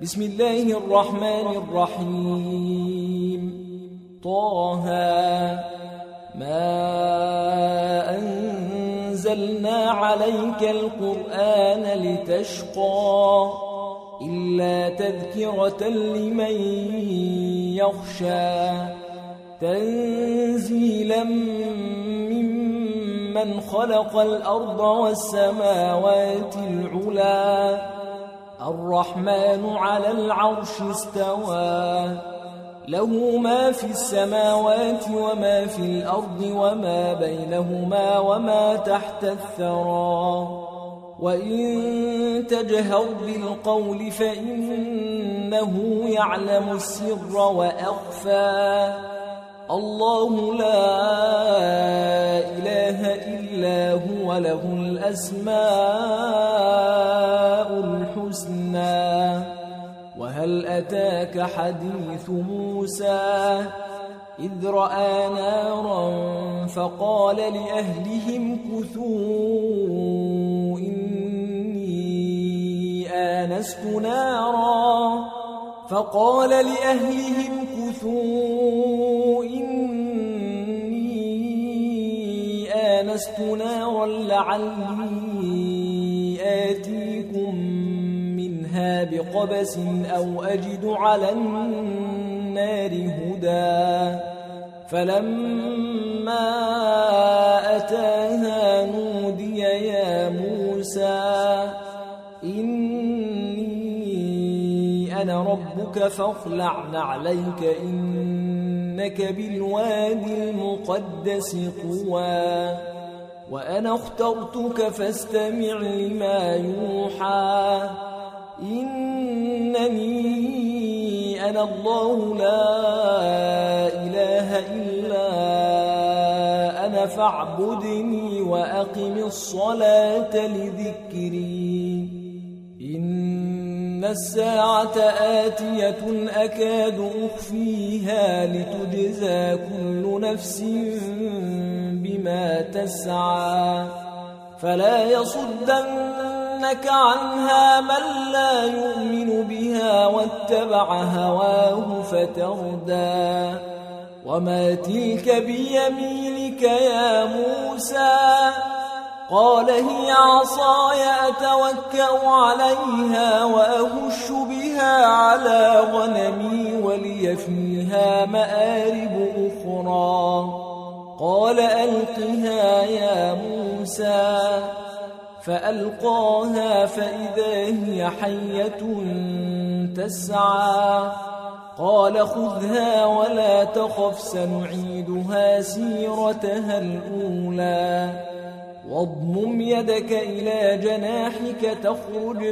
بسم الله الرحمن الرحيم. طه ما أنزلنا عليك القرآن لتشقى إلا تذكرة لمن يخشى تنزيلا ممن خلق الأرض والسماوات العلى الرحمن على العرش استوى له ما في السماوات وما في الأرض وما بينهما وما تحت الثرى وإن تجهر بالقول فإنه يعلم السر وأخفى الله لا إله إلا هو له الأسماء الحسنى وهل أتاك حديث موسى إذ رأى نارا فقال لأهلهم كثوا إني آنست نارا لعلي آتيكم منها بقبس أو أجد على النار هدى فلما أتاها نودي يا موسى إني أنا ربك فاخلع نعليك إنك بالوادي المقدس طوى وأنا اخترتك فاستمع لما يوحى إنني أنا الله لا إله إلا أنا فاعبدني وأقم الصلاة لذكري إن الساعة آتية أكاد أخفيها لتجزى كل نفس بما تسعى فلا يصدنك عنها من لا يؤمن بها واتبع هواه فتردى وما تلك بيمينك يا موسى قال هي عصاي أتوكأ عليها وأهش بها على غنمي ولي فيها مآرب أخرى قال ألقها يا موسى فألقاها فإذا هي حية تسعى قال خذها ولا تخف سنعيدها سيرتها الأولى واضمم يدك إلى جناحك تخرج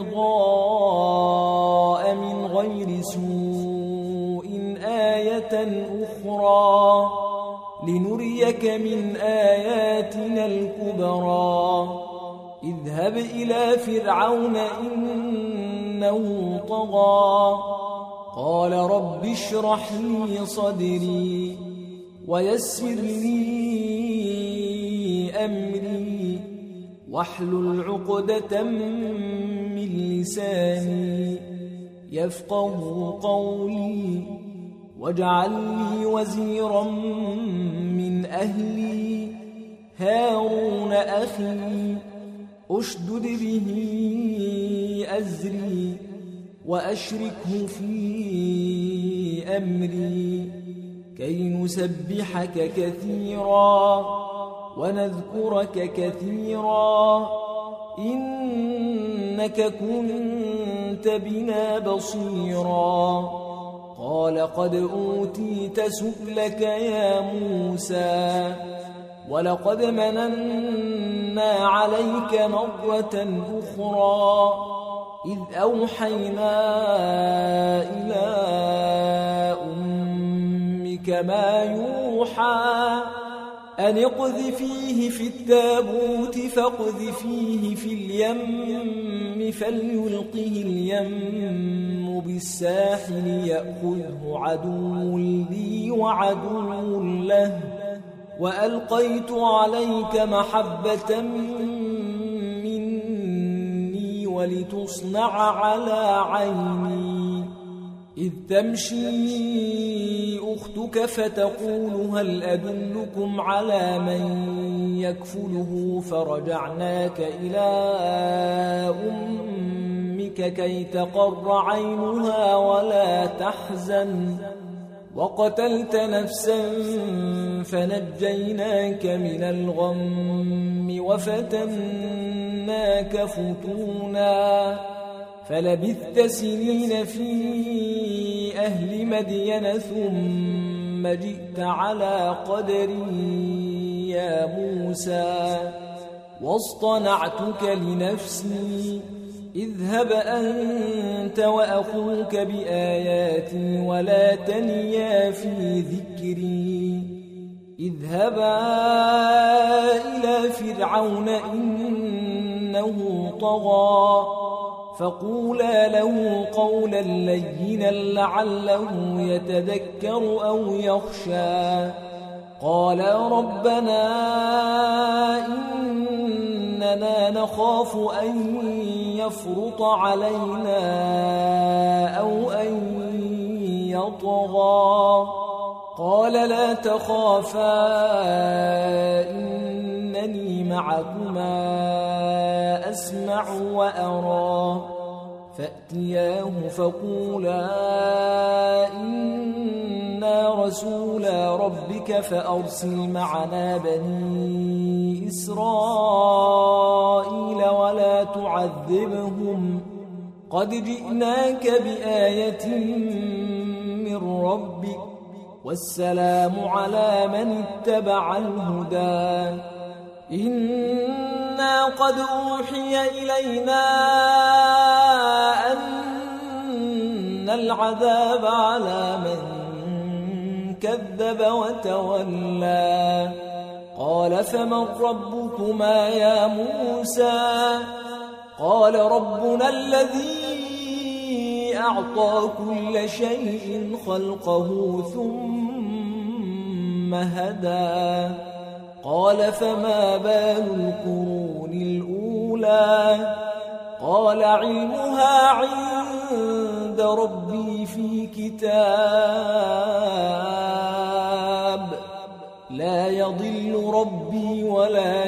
بيضاء من غير سوء آية أخرى لنريك من آياتنا الكبرى اذهب إلى فرعون إنه طغى قال رب اشرح لي صدري ويسر لي أمري واحلل عقدة من لساني يفقه قولي واجعل لي وزيرا من أهلي هارون أخي أشدد به أزري وأشركه في أمري كي نسبحك كثيرا ونذكرك كثيرا إنك كنت بنا بصيرا قال قد أوتيت سؤلك يا موسى ولقد مننا عليك مرة أخرى إذ أوحينا إلى أمك ما يوحى أن اقذفيه في التابوت فاقذفيه في اليم فليلقه اليم بالساحل يأخذه عدو لي وعدو له وألقيت عليك محبة مني ولتصنع على عيني إذ تمشي أختك فتقول هل أدلكم على من يكفله فرجعناك إلى أمك كي تقر عينها ولا تحزن وقتلت نفسا فنجيناك من الغم وفتناك فتونا فلبثت سنين في أهل مدين ثم جئت على قدري يا موسى واصطنعتك لنفسي اذهب أنت وأخوك بآياتي ولا تنيا في ذكري اذهبا إلى فرعون إنه طغى فقولا له قولا لينا لعله يتذكر أو يخشى قال ربنا إننا نخاف أن يفرط علينا أو أن يطغى قال لا تخافا إنني معكما أسمع وأرى فأتياه فقولا إنا رسولا ربك فأرسل معنا بني إسرائيل ولا تعذبهم قد جئناك بآية من ربك والسلام على من اتبع الهدى إنا قد أوحي إلينا أن العذاب على من كذب وتولى قال فمن ربكما يا موسى قال ربنا الذي أعطى كل شيء خلقه ثم هدى قال فما بال القرون الأولى قال علمها عند ربي في كتاب لا يضل ربي ولا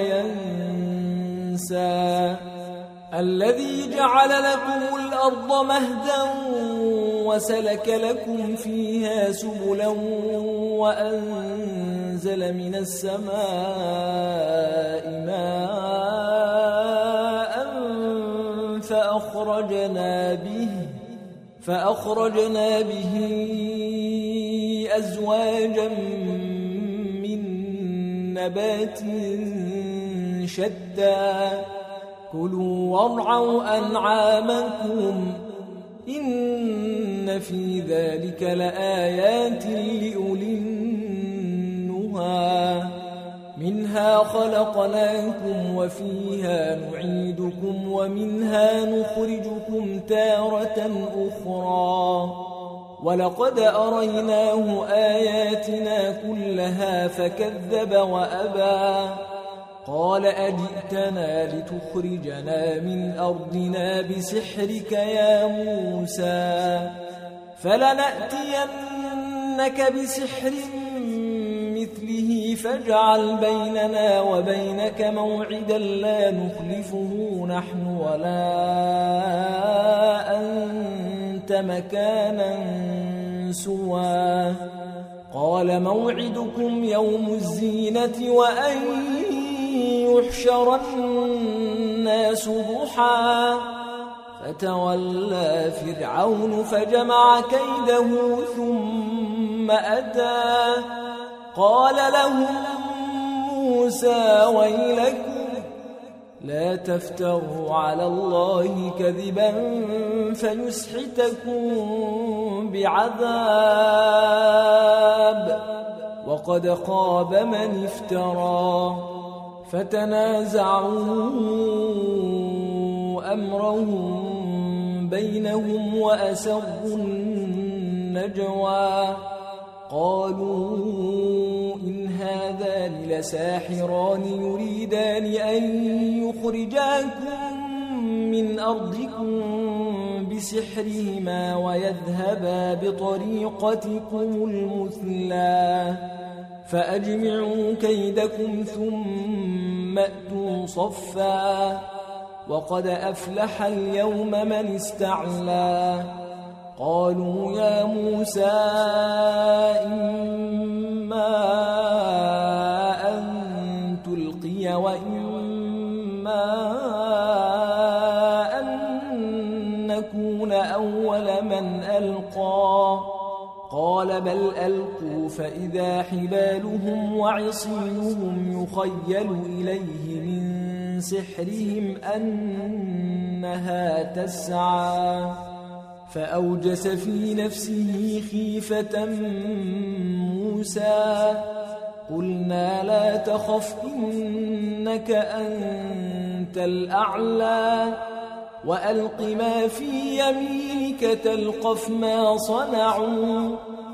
ينسى الذي جعل لكم الأرض مهدا وسلك لكم فيها سبلا وأنزل من السماء ماء فأخرجنا به أزواجا من نبات شتى كلوا وارعوا أنعامكم إن في ذلك لآيات لأولي النهى منها خلقناكم وفيها نعيدكم ومنها نخرجكم تارة أخرى ولقد أريناه آياتنا كلها فكذب وأبى قال أجئتنا لتخرجنا من أرضنا بسحرك يا موسى فلنأتينك بسحر مثله فاجعل بيننا وبينك موعدا لا نخلفه نحن ولا أنت مكانا سوى قال موعدكم يوم الزينة وأن يحشر الناس ضحى فتولى فرعون فجمع كيده ثم أتى قال لهم موسى ويلكم لا تفتروا على الله كذبا فيسحتكم بعذاب وقد خاب من افترى فتنازعوا أمرهم بينهم وأسروا النجوى قالوا إن هذان لساحران يريدان أن يخرجاكم من أرضكم بسحرهما ويذهبا بطريقتكم المثلى فأجمعوا كيدكم ثم أتوا صفا وقد أفلح اليوم من استعلى قالوا يا موسى إما أن تلقي وإما أن نكون أول من ألقى قال بل ألقوا فإذا حبالهم وعصيهم يخيل إليه من سحرهم أنها تسعى فأوجس في نفسه خيفة موسى قلنا لا تخف إنك أنت الأعلى وألق ما في يمينك تلقف ما صنعوا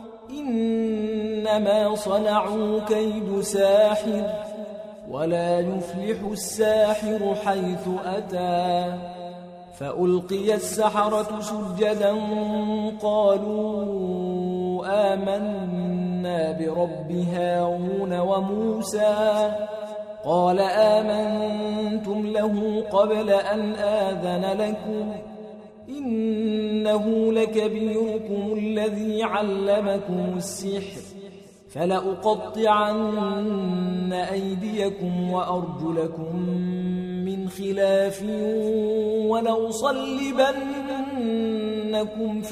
إنما صنعوا كيد ساحر ولا يفلح الساحر حيث أتى فألقي السحرة سجدا قالوا آمنا برب هارون وموسى قال آمنتم له قبل أن آذن لكم إنه لكبيركم الذي علمكم السحر فلأقطعن أيديكم وأرجلكم من خلاف ولأصلبنكم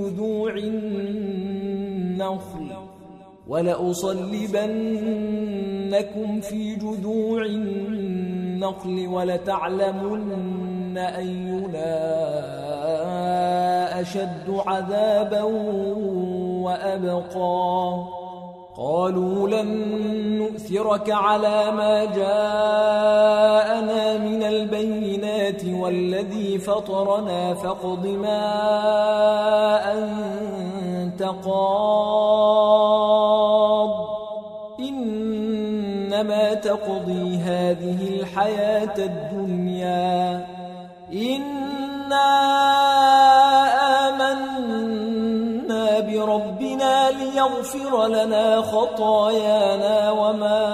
في جذوع النخل ولتعلمن أينا أشد عذابا وأبقى قالوا لن نؤثرك على ما جاءنا من البينات والذي فطرنا فاقض ما أنت قاض إنما تقضي هذه الحياة الدنيا إنا آمنا بربنا ليغفر لنا خطايانا وما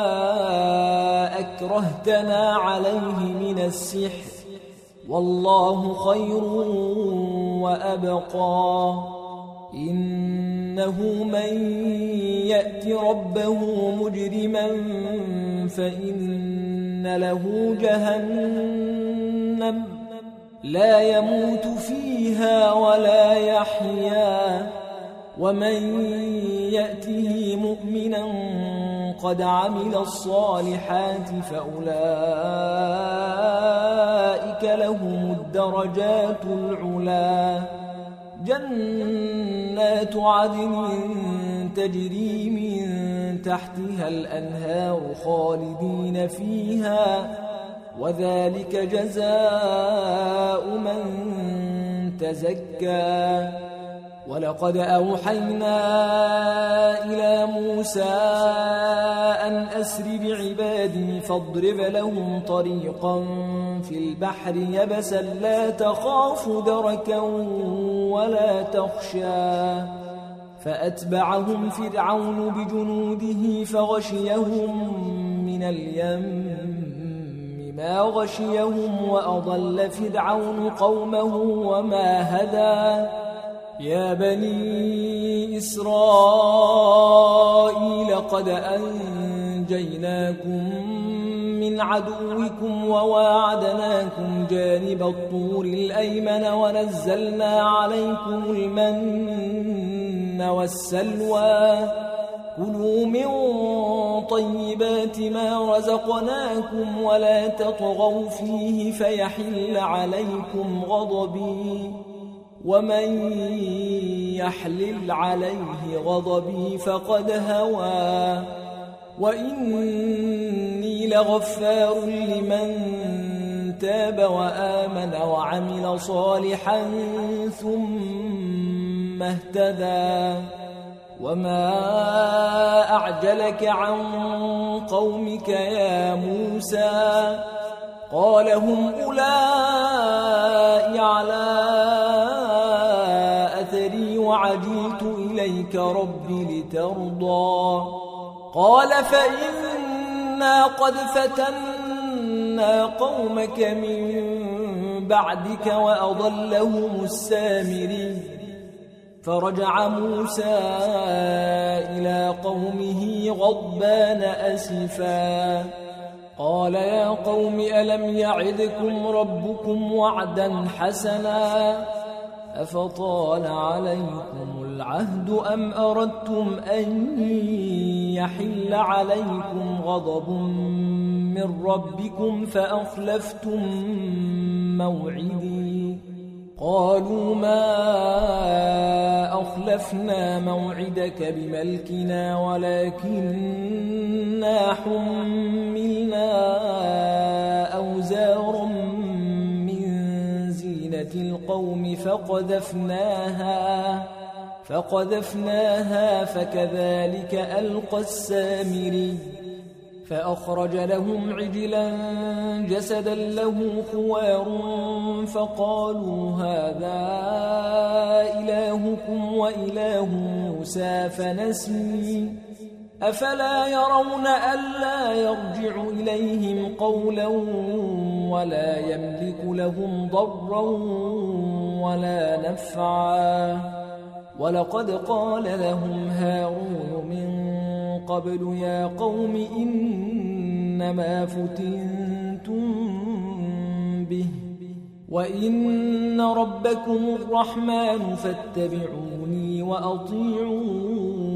أكرهتنا عليه من السحر والله خير وأبقى إنه من يأت ربه مجرما فإن له جهنم لا يموت فيها ولا يحيا ومن يأته مؤمنا قد عمل الصالحات فأولئك لهم الدرجات العلا جنات عدن تجري من تحتها الأنهار خالدين فيها وذلك جزاء من تزكى ولقد أوحينا إلى موسى أن أسر بعبادي فاضرب لهم طريقا في البحر يبسا لا تخاف دركا ولا تخشى فأتبعهم فرعون بجنوده فغشيهم من اليم ما غشيهم وأضل فرعون قومه وما هدى يا بني إسرائيل قد أنجيناكم من عدوكم وواعدناكم جانب الطور الأيمن ونزلنا عليكم المن والسلوى كلوا من طيبات ما رزقناكم ولا تطغوا فيه فيحل عليكم غضبي ومن يحلل عليه غضبي فقد هوى وإني لغفار لمن تاب وآمن وعمل صالحا ثم اهتدى وما أعجلك عن قومك يا موسى قال هم أولئك على أثري وعجلت إليك رب لترضى قال فإنا قد فتنا قومك من بعدك وأضلهم السامري فرجع موسى إلى قومه غضبان أسفا قال يا قوم ألم يعدكم ربكم وعدا حسنا أفطال عليكم العهد أم أردتم أن يحل عليكم غضب من ربكم فأخلفتم موعدي قالوا ما أخلفنا موعدك بملكنا ولكننا حملنا أوزارا من زينة القوم فقذفناها فكذلك ألقى السامري فأخرج لهم عجلا جسدا له خوار فقالوا هذا إلهكم وإله موسى فنسي أفلا يرون ألا يرجع إليهم قولا ولا يملك لهم ضرا ولا نفعا ولقد قال لهم هارون من قبل يا قوم إنما فتنتم به وإن ربكم الرحمن فاتبعوني وأطيعوا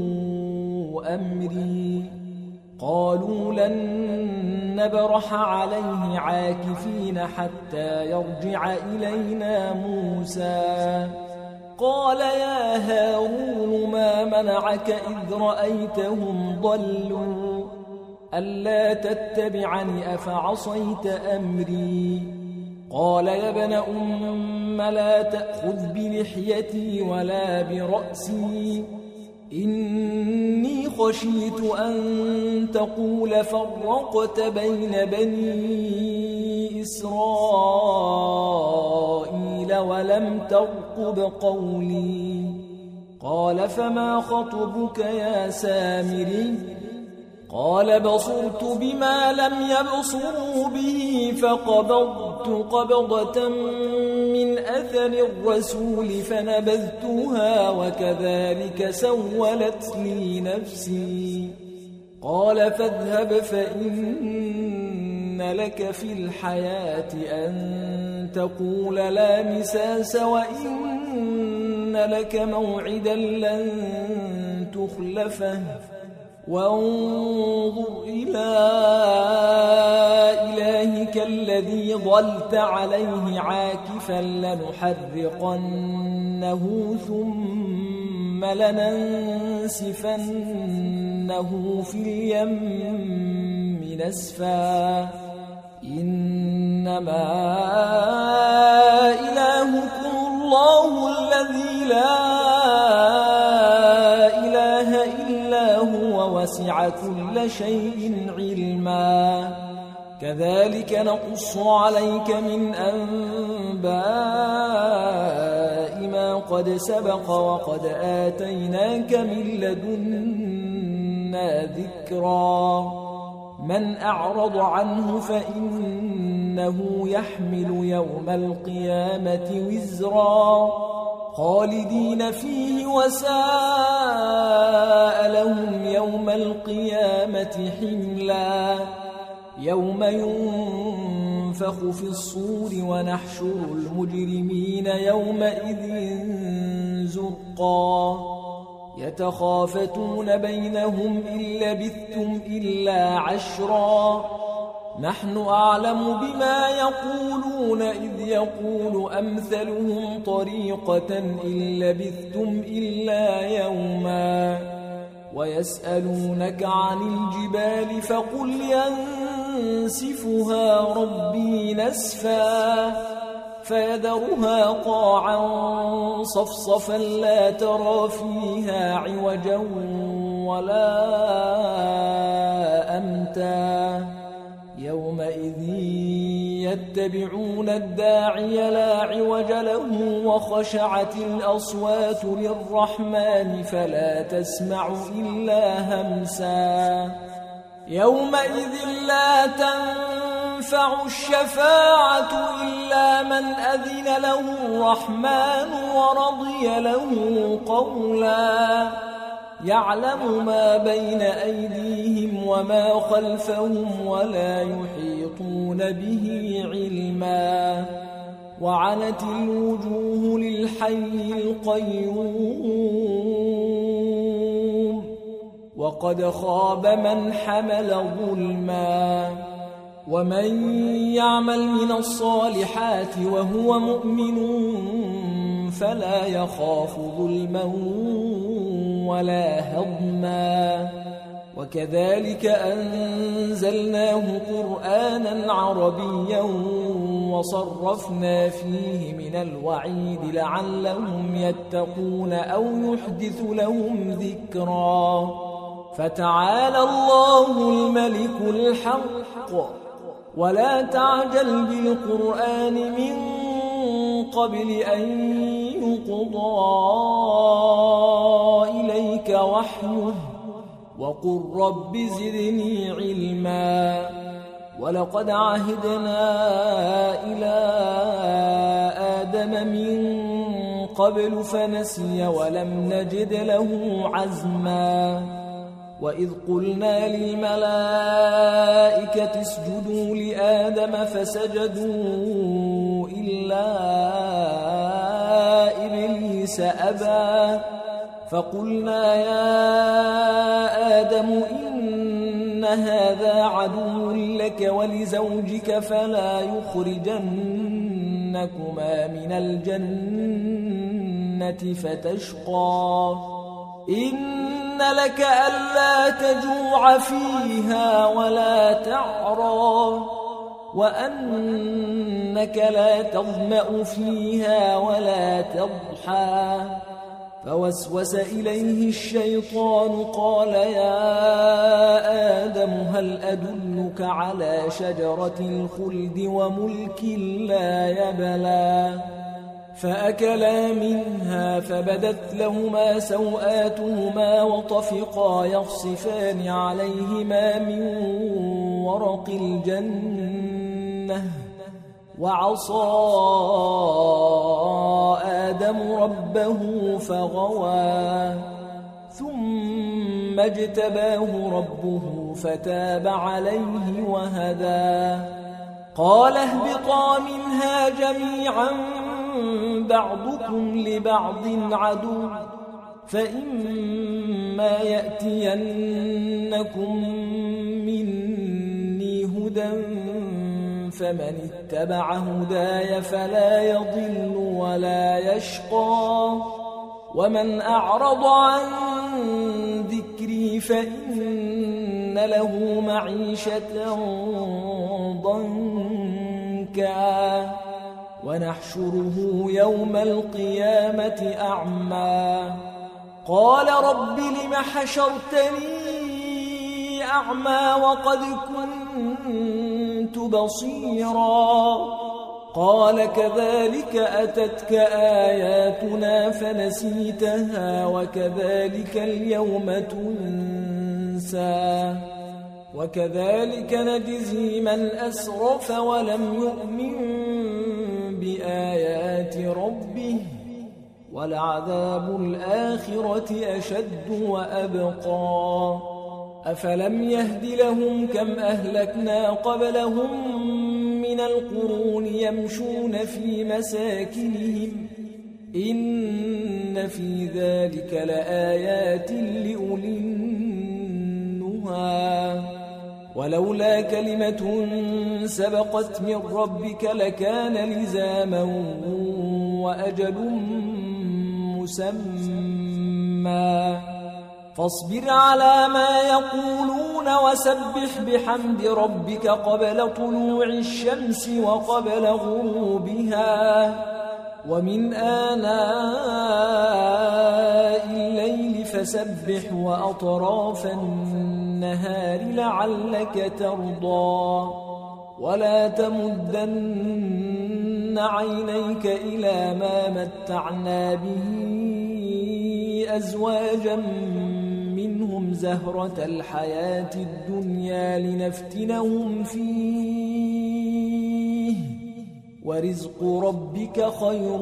أمري قالوا لن نبرح عليه عاكفين حتى يرجع إلينا موسى قال يا هارون ما منعك إذ رأيتهم ضلوا ألا تتبعني أفعصيت أمري قال يا ابن أم لا تأخذ بلحيتي ولا برأسي إني خشيت أن تقول فرقت بين بني إسرائيل ولم ترقب قولي قال فما خطبك يا سامري قال بصرت بما لم يبصروا به فقبضت قبضة من أثر الرسول فنبذتها وكذلك سولت لي نفسي قال فاذهب فإن لك في الحياة أن تقول لا مساس وإن لك موعدا لن تخلفه وانظر إلى إلهك الذي ظلت عليه عاكفا لنحرقنه ثم لننسفنه في اليم نسفا إنما إلهكم الله الذي لا إله إلا هو وسع كل شيء علما كذلك نقص عليك من أنباء ما قد سبق وقد آتيناك من لدنا ذكرا من أعرض عنه فإنه يحمل يوم القيامة وزرا خالدين فيه وساء لهم يوم القيامة حملا يوم ينفخ في الصور ونحشر المجرمين يومئذ زرقا يتخافتون بينهم إن لبثتم إلا عشرا نحن أعلم بما يقولون إذ يقول أمثلهم طريقة إن لبثتم إلا يوما ويسألونك عن الجبال فقل ينسفها ربي نسفا فيذرها قاعا صفصفا لا ترى فيها عوجا ولا أمتا يومئذ يتبعون الداعي لا عوج له وخشعت الأصوات للرحمن فلا تسمع إلا همسا يومئذ لا تنفع الشفاعة إلا من أذن له الرحمن ورضي له قولا يعلم ما بين أيديهم وما خلفهم ولا يحيطون به علما وعنت الوجوه للحي القيوم وقد خاب من حمل ظلما ومن يعمل من الصالحات وهو مؤمن فلا يخاف ظلما ولا هضما وكذلك أنزلناه قرآنا عربيا وصرفنا فيه من الوعيد لعلهم يتقون أو يحدث لهم ذكرا فتعالى الله الملك الحق ولا تعجل بالقرآن من قبل أن يقضى إليك وحيه وقل رب زدني علما ولقد عهدنا إلى آدم من قبل فنسي ولم نجد له عزما وإذ قلنا للملائكة اسجدوا لآدم فسجدوا إلا إبليس أبى فقلنا يا آدم إن هذا عدو لك ولزوجك فلا يخرجنكما من الجنة فتشقى إن لك ألا تجوع فيها ولا تعرى وأنك لا تظمأ فيها ولا تضحى فوسوس إليه الشيطان قال يا آدم هل أدلك على شجرة الخلد وملك لا يبلى فأكلا منها فبدت لهما سوآتهما وطفقا يخصفان عليهما من ورق الجنة وعصى آدم ربه فغوى ثم اجتباه ربه فتاب عليه وهدى قال اهبطا منها جميعا بعضكم لبعض عدو فإما يأتينكم مني هدى فمن اتبع هداي فلا يضل ولا يشقى ومن أعرض عن ذكري فإن له معيشة ضنكا ونحشره يوم القيامة أعمى قال رب لم حشرتني أعمى وقد كنت بصيرا قال كذلك أتتك آياتنا فنسيتها وكذلك اليوم تنسى وكذلك نجزي من أسرف ولم يؤمن بآيات ربه ولعذاب الآخرة أشد وأبقى أفلم يهد لهم كم أهلكنا قبلهم من القرون يمشون في مساكنهم إن في ذلك لآيات لأولي النهى ولولا كلمة سبقت من ربك لكان لزاما وأجل مسمى فاصبر على ما يقولون وسبح بحمد ربك قبل طلوع الشمس وقبل غروبها ومن آناء الليل فسبح وأطراف النهار لعلك ترضى ولا تمدن عينيك إلى ما متعنا به أزواجا منهم زهرة الحياة الدنيا لنفتنهم فيه ورزق ربك خير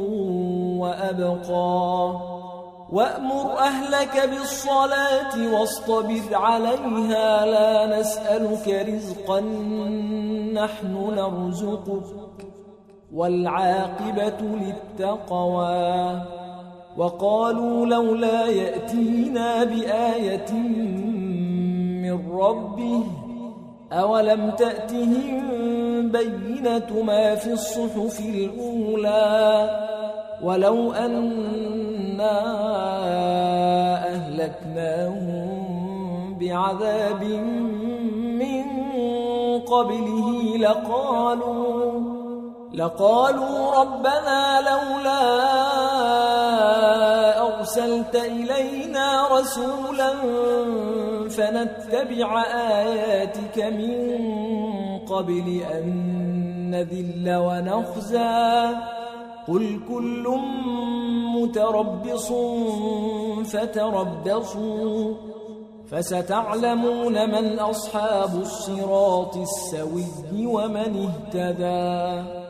وأبقى وأمر أهلك بالصلاة واصطبر عليها لا نسألك رزقا نحن نرزقك والعاقبة للتقوى وقالوا لولا يأتينا بآية من ربه أولم تأتهم بينة ما في الصحف الأولى ولو أنا أهلكناهم بعذاب من قبله لقالوا ربنا لولا أرسلت إلينا رسولا فنتبع آياتك من قبل أن نذل ونخزى قل كل متربص فتربصوا فستعلمون من أصحاب الصراط السوي ومن اهتدى